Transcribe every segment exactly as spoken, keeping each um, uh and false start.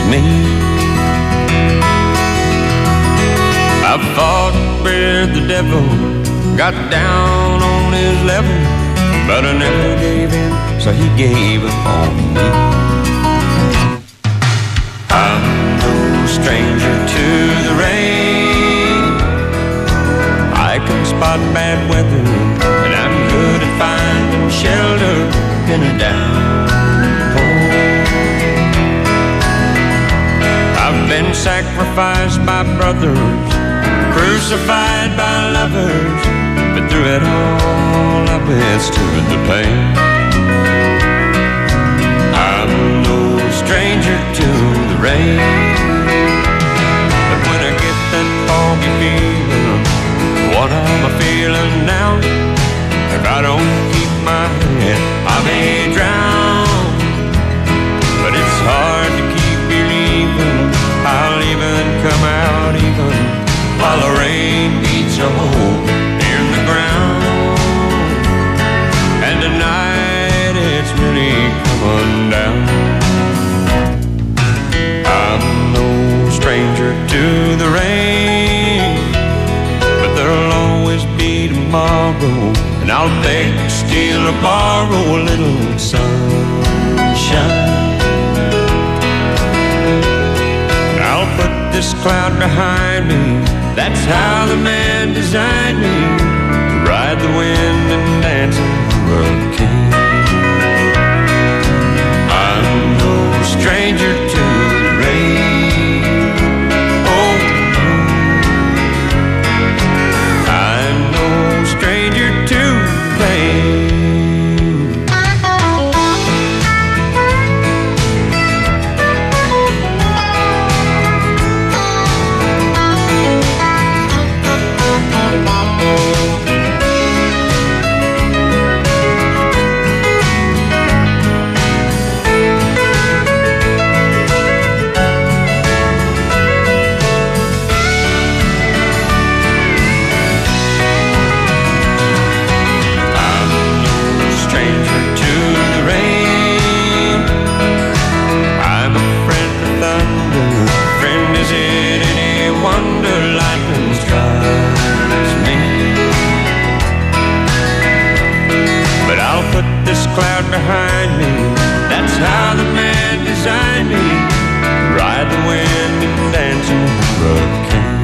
me. I fought with the devil, got down on his level, but I never gave in, so he gave up on me. I'm no stranger to the rain. I can spot bad weather, and I'm good at finding shelter in a downpour. I've been sacrificed by brothers, crucified by lovers, but through it all I withstood the pain. I'm no stranger to the rain, but when I get that foggy feeling, what am I feeling now? If I don't keep my head, I may drown. But it's hard to keep believing I'll even come out even while the rain beats a hole in the ground. And tonight it's really coming down. I'm no stranger to the rain, but there'll always be tomorrow, and I'll beg, steal, or borrow a little sunshine. I'll put this cloud behind me, that's how the man designed me, to ride the wind and dance in the hurricane. I'm no stranger to the rain. Oh, no. I'm no stranger to the pain. Cloud behind me, that's how the man designed me, ride the wind and dance in the hurricane.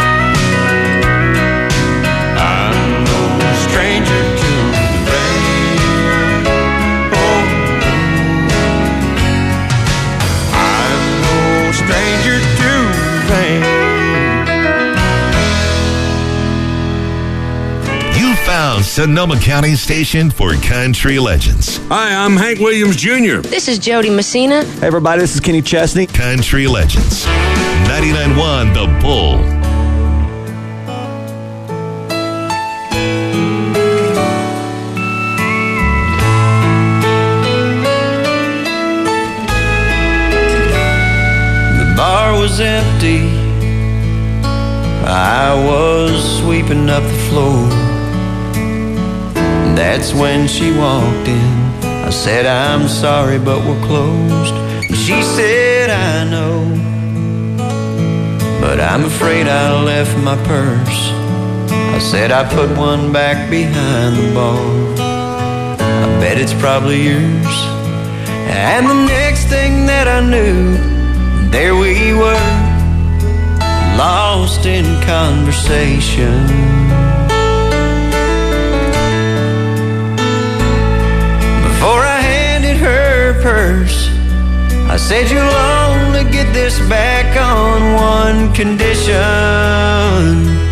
I'm no stranger to the rain. Oh, I'm no stranger to the rain. You found Sonoma County's station for country legends. Hi, I'm Hank Williams Junior This is Jody Messina. Hey, everybody, this is Kenny Chesney. Country legends. ninety-nine point one The Bull. The bar was empty, I was sweeping up the floor. That's when she walked in. I said, I'm sorry, but we're closed. And she said, I know, but I'm afraid I left my purse. I said, I put one back behind the bar. I bet it's probably yours. And the next thing that I knew, there we were, lost in conversation. Before I handed her purse, I said, you'll only get this back on one condition.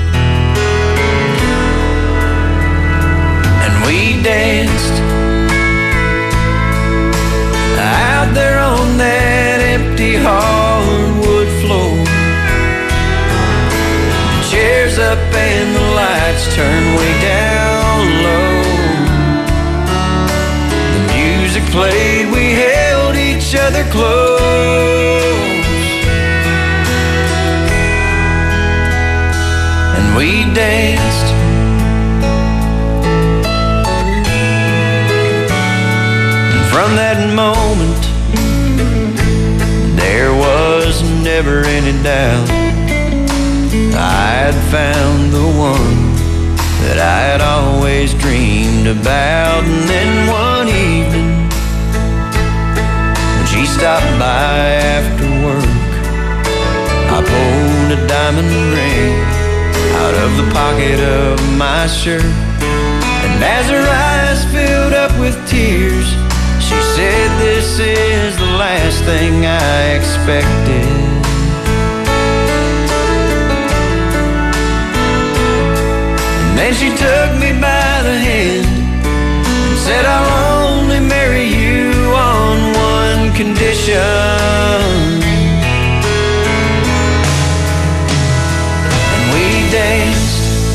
And we danced out there on that empty hardwood floor. The chairs up and the lights turned way down low. Played, we held each other close, and we danced. And from that moment, there was never any doubt I had found the one that I had always dreamed about. And then one evening, when she stopped by after work, I pulled a diamond ring out of the pocket of my shirt. And as her eyes filled up with tears, she said, "This is the last thing I expected." And then she took me by the hand and said, "I'll only marry you on one condition." And we danced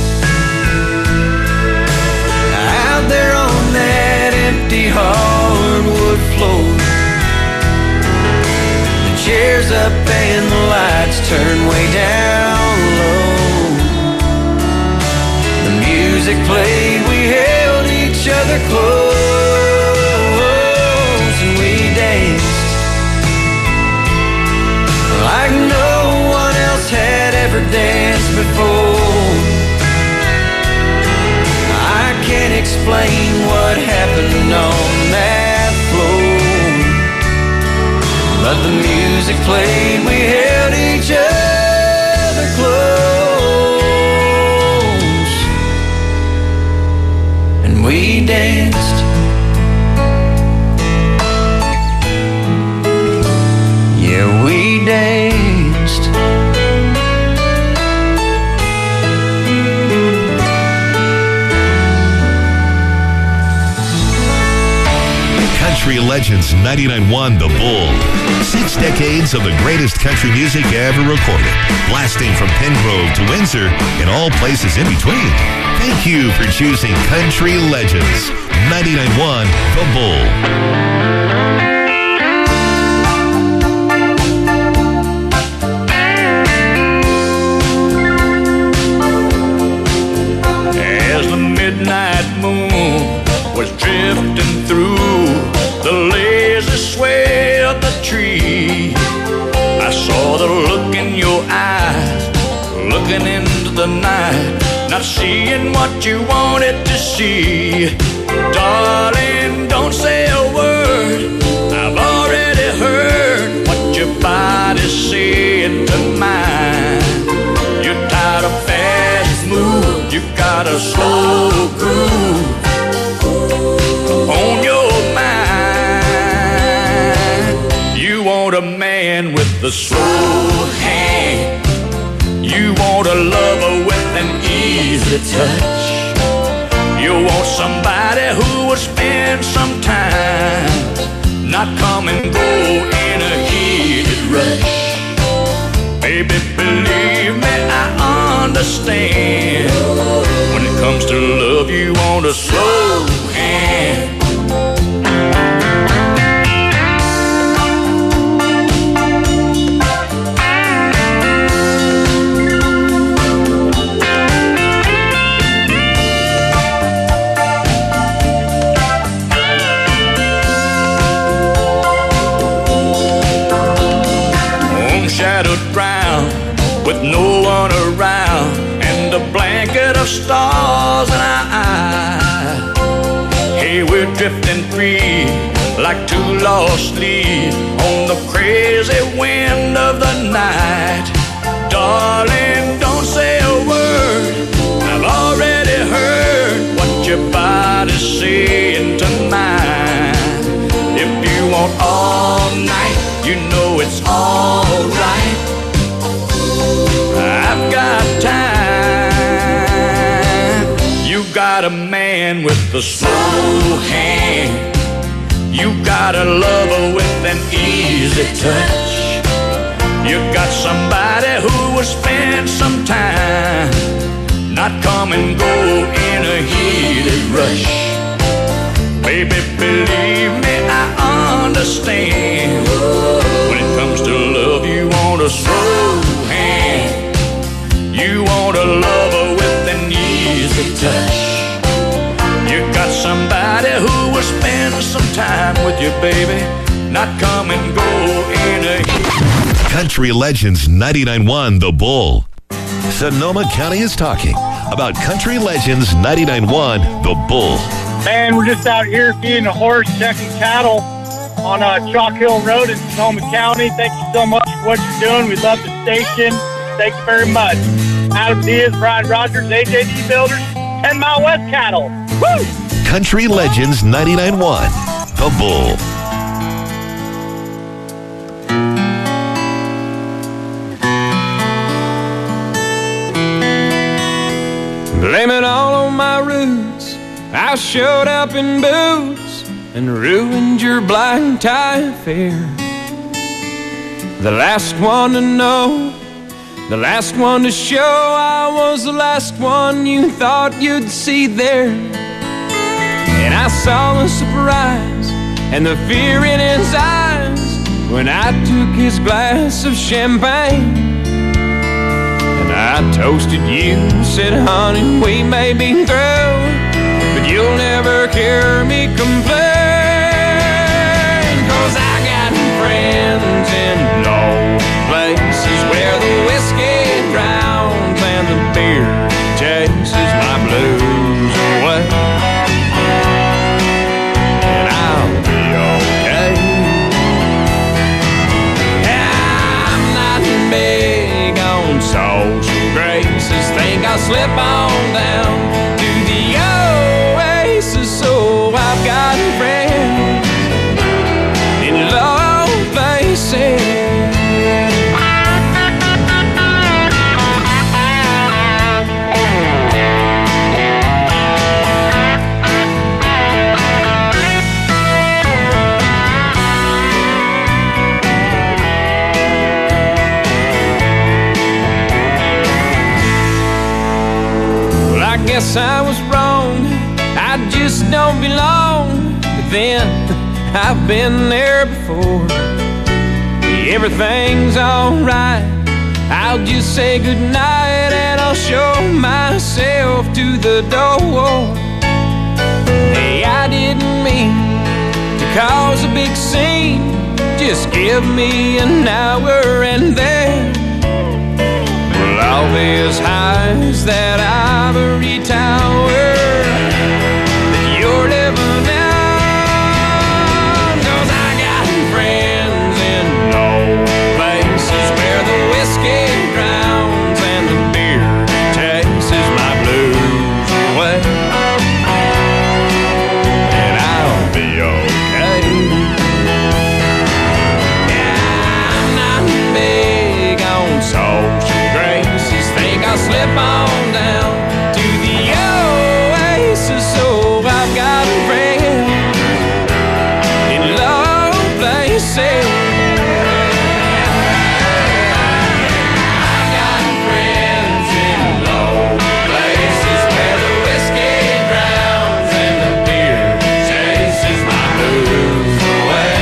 out there on that empty hardwood floor. The chairs up and the lights turned way down low. The music played, we held each other close, and we danced like no one else had ever danced before. I can't explain what happened on that floor, but the music played, we held each other close, and we danced. Yeah, we danced. Country Legends ninety-nine point one The Bull. Six decades of the greatest country music ever recorded, blasting from Pengrove to Windsor and all places in between. Thank you for choosing Country Legends ninety-nine point one The Bull. As the midnight moon was drifting through the lazy sway of the tree, I saw the look in your eyes, looking into the night, not seeing what you wanted to see. Darling, don't say a word, I've already heard what your body's saying to mine. You're tired of fast moves, you got a slow groove on your mind. You want a man with a slow hand, you want a lover with an easy touch, you want somebody who will spend some time, not come and go in a heated rush. Baby, believe me, I understand. When it comes to love, you want a slow hand. Shadowed brown with no one around, and a blanket of stars in our eyes. Hey, we're drifting free like two lost leaves on the crazy wind of the night. Darling, don't say a word, I've already heard what your body's saying to mine. If you want all night, you know it's alright. I've got time. You got a man with a slow hand, you got a lover with an easy touch, you got somebody who will spend some time, not come and go in a heated rush. Baby, believe me, I understand. When it comes to love, you want a slow hand, you want a lover with an easy touch, you got somebody who will spend some time with you, baby, not come and go in a Country Legends ninety-nine point one The Bull. Sonoma County is talking about Country Legends ninety-nine point one The Bull. Man, we're just out here feeding a horse, checking cattle on uh, Chalk Hill Road in Sonoma County. Thank you so much for what you're doing. We love the station. Thank you very much. Adam Diaz, Brian Rogers, A J D Builders, ten Mile West Cattle. Woo! Country Legends ninety-nine point one The Bull. Blame it all on my roots. I showed up in boots and ruined your black tie affair. The last one to know, the last one to show, I was the last one you thought you'd see there. And I saw the surprise and the fear in his eyes when I took his glass of champagne. I toasted you, said, honey, we may be through, but you'll never hear me complain. Cause I got friends in low places where the whiskey drowns and the beer chases my blues away. And I'll be okay. I'm not big on social graces, think I'll slip on down to the oasis. So I've got friends in low places. Guess I was wrong, I just don't belong. But then, I've been there before. Everything's alright, I'll just say goodnight and I'll show myself to the door. Hey, I didn't mean to cause a big scene, just give me an hour and then I'll be as high as that ivory tower that you're living on. Cause I got friends in low places where the whiskey drowns and the beer chases my blues away. And I'll be okay. Yeah, I'm not big on social graces, think I'll slip on down to the oasis. So I've got friends in low places. I've got friends in low places where the whiskey drowns and the beer chases my blues away.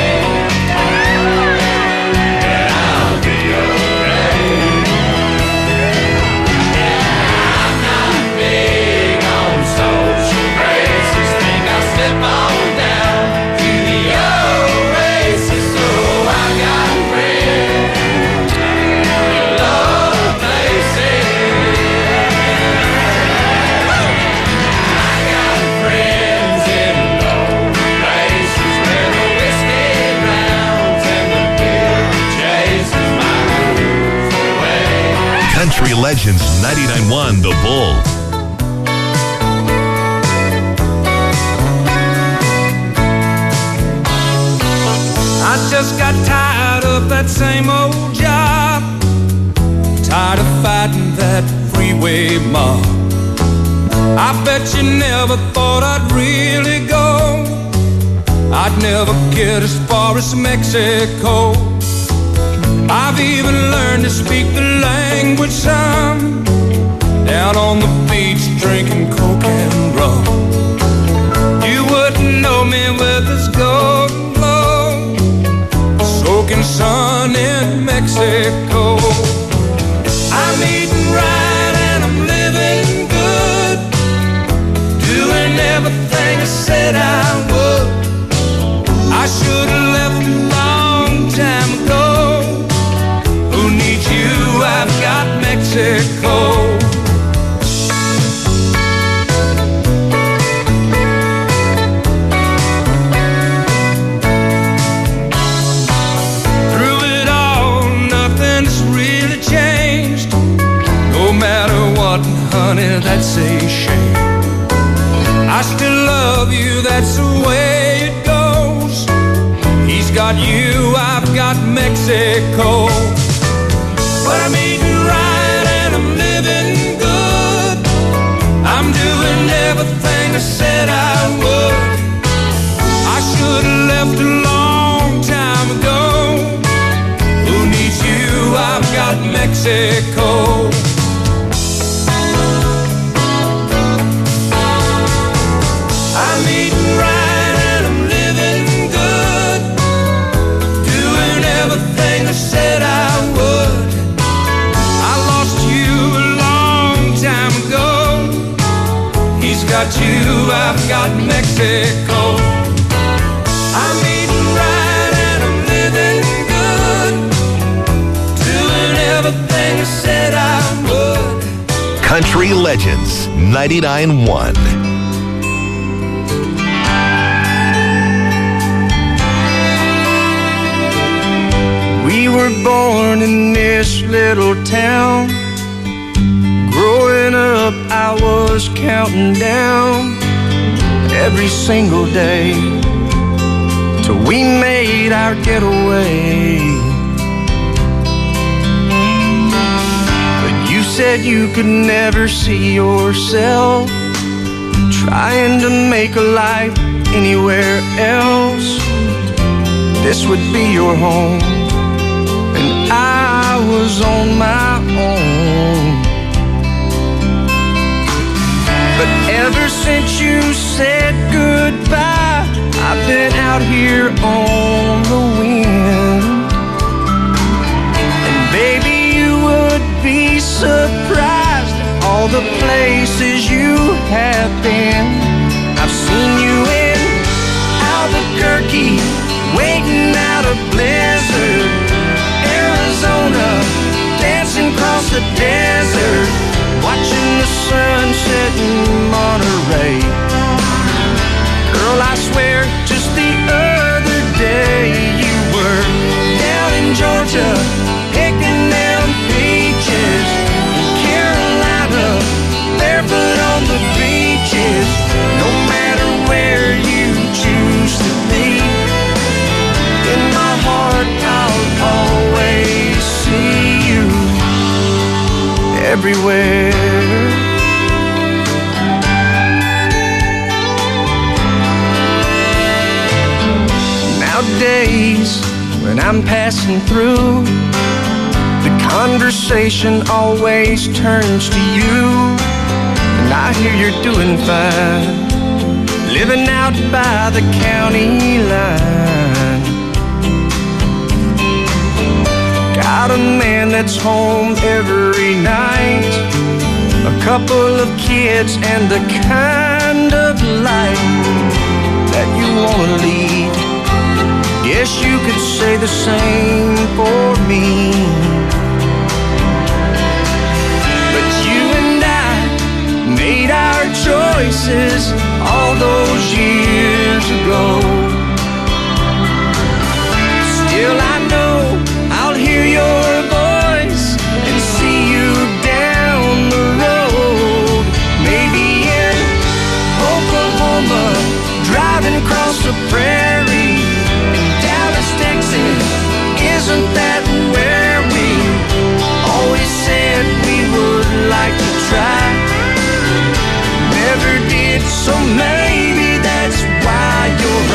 And I'll be okay. Country Legends ninety-nine point one The Bull. I just got tired of that same old job, tired of fighting that freeway mob. I bet you never thought I'd really go, I'd never get as far as Mexico. I've even learned to speak the language some, down on the beach drinking coke and rum. You wouldn't know me with this golden glow, soaking sun in Mexico. I'm eating right and I'm living good, doing everything I said I would. I should have left a long time ago, honey, that's a shame. I still love you, that's the way it goes. He's got you, I've got Mexico. But I'm eating right and I'm living good. I'm doing everything I said I would. I should have left a long time ago. Who needs you? I've got Mexico. I'm eating right and I'm living good. Doing everything I said I would. I lost you a long time ago. He's got you, I've got Mexico. I'm eating right and I'm living good. Doing everything I said I would. Country Legends ninety-nine point one. We were born in this little town. Growing up, I was counting down every single day till we made our getaway. But you said you could never see yourself trying to make a life anywhere else. This would be your home, and I was on my own. But ever since you said goodbye, I've been out here on the wind. And baby, you would be surprised at all the places you have been. I've seen you in Albuquerque, waiting out a blizzard, Arizona, dancing across the desert, watching the sunset in Monterey. Girl, I swear, just the other day you were down in Georgia, picking them peaches. In Carolina, barefoot on the beaches. No matter where you choose to be, in my heart I'll always see you everywhere. Nowadays, when I'm passing through, the conversation always turns to you. And I hear you're doing fine, living out by the county line. Got a man that's home every night, a couple of kids, and the kind of life that you wanna lead. Guess you could say the same for me. But you and I made our choices all those years ago. Still I know I'll hear your voice and see you down the road. Maybe in Oklahoma, driving across the prairie. In Dallas, Texas, isn't that where we always said we would like to try? Never did, so maybe that's why you're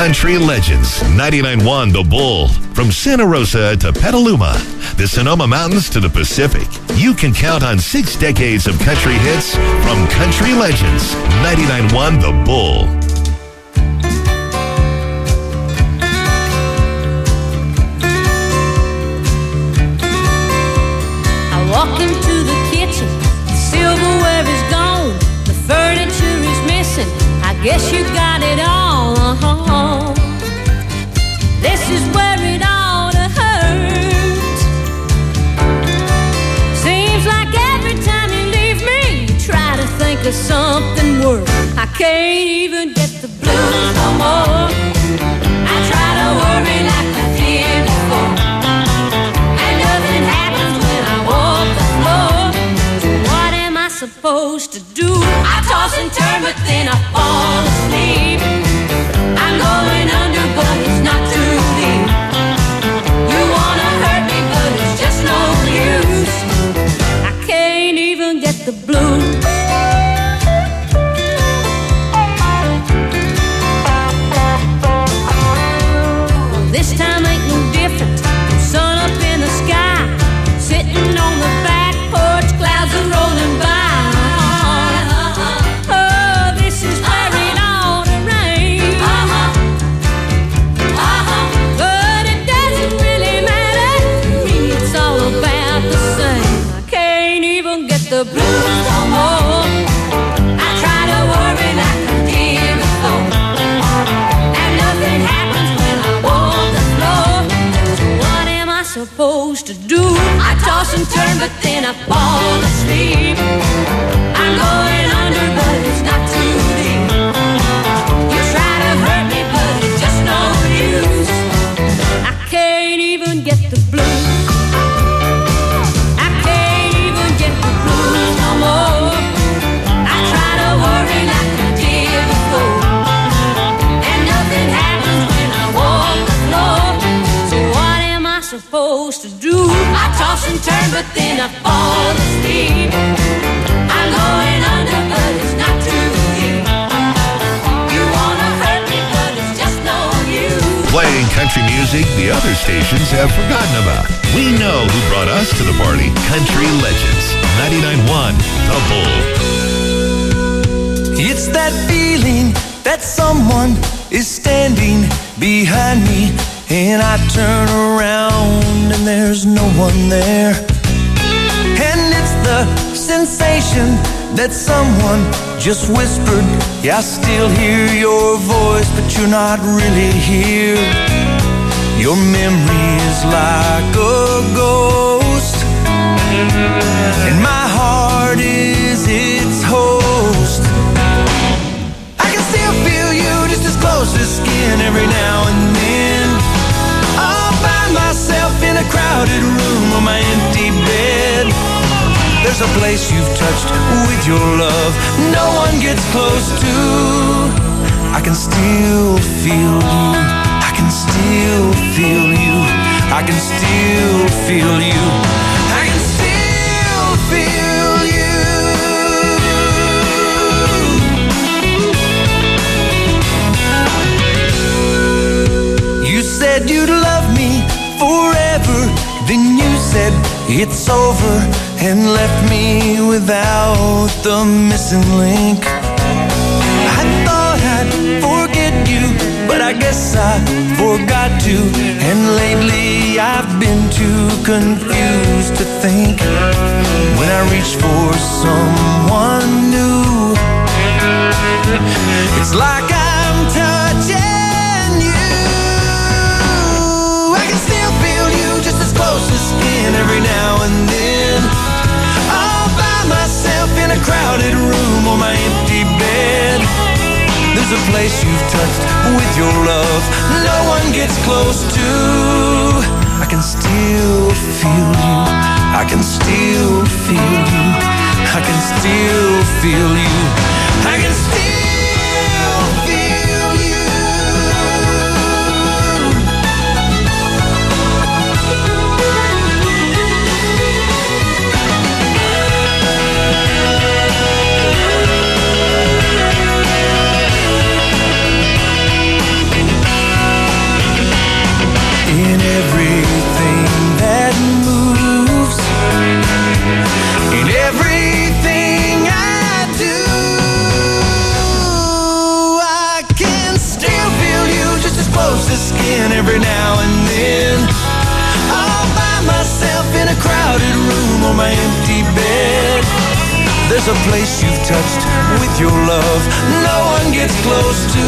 Country Legends, ninety-nine point one The Bull. From Santa Rosa to Petaluma, the Sonoma Mountains to the Pacific, you can count on six decades of country hits from Country Legends, ninety-nine point one The Bull. I walk into the kitchen, the silverware is gone, the furniture is missing, I guess you got it all. Uh-huh. This is where it ought to hurt. Seems like every time you leave me, you try to think of something worse. I can't even get the blues no more. I try to worry like I did before, and nothing happens when I walk the floor. So what am I supposed to do? I toss and turn, but then I fall asleep. I'm going under, but it's not too deep. You wanna hurt me, but it's just no use. I can't even get the blues. This time ain't no different. Sun up in the sky, sitting on the back porch, clouds are rolling by. Oh, this is where it ought to rain. But it doesn't really matter to me, it's all about the same. I can't even get the blues no more. I try to worry like I did before, and nothing happens when I walk the floor. So what am I supposed to do? I toss and turn, but then I fall asleep. I'm going under, but it's not too deep. You try to hurt me, but it's just no use. I can't even get the blues. I can't even get the blues no more. I try to worry like I did before, and nothing happens when I walk the floor. So what am I supposed to do? I toss and turn, but then I fall asleep. I'm going under, but it's not too deep. You wanna hurt me, but it's just no use. Playing country music the other stations have forgotten about. We know who brought us to the party. Country Legends, ninety-nine point one The Bull. It's that feeling that someone is standing behind me, and I turn around and there's no one there. And it's the sensation that someone just whispered, yeah, I still hear your voice, but you're not really here. Your memory is like a ghost, and my heart is its host. I can still feel you just as close as skin every now and then. I'll find myself in a crowded room on my empty bed. There's a place you've touched with your love no one gets close to. I can still feel you. I can still feel you. I can still feel you. I can still feel you. You said you'd love me forever, then you said it's over and left me without the missing link. I thought I'd forget you, but I guess I forgot to. And lately I've been too confused to think. When I reach for someone new, it's like I'm touching you. I can still feel you just as close as skin every now and then. All by myself in a crowded room on my empty bed. There's a place you've touched with your love no one gets close to. I can still feel you. I can still feel you. I can still feel you. I can still feel you. There's a place you've touched with your love no one gets close to.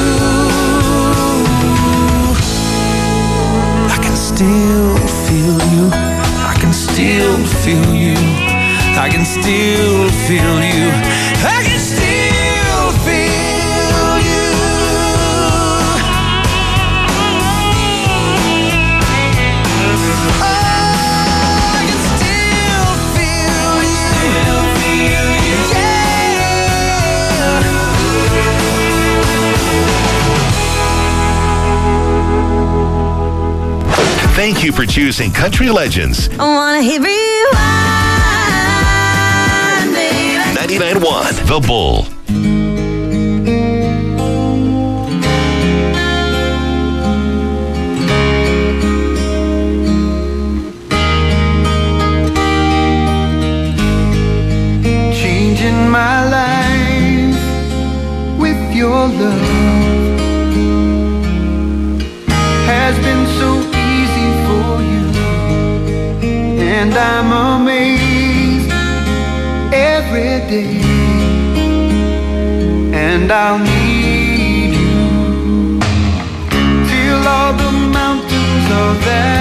I can still feel you, I can still feel you, I can still feel you, I can still feel you. Oh, I can still feel you, still feel you, yeah. Thank you for choosing Country Legends. I wanna hear rewind, baby. ninety-nine point one The Bull. Changing my life with your love has been so easy for you, and I'm amazed every day, and I'll need you till all the mountains are there.